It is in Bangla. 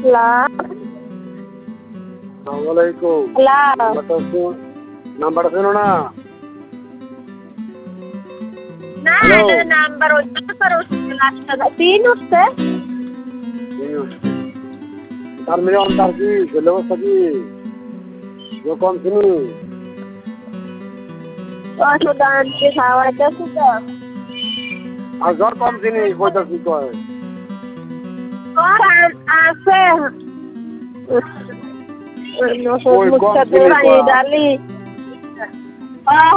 আসসালামালাইকুম। নাম্বারটা ছিল না? নাম্বার তিন উঠছে। তার মেয়ে অন্তার কি ছেলে অবস্থা কি কম চিনি আর জ্বর কম চিনি কইতা কি কয় আছে কম চিনি ডালি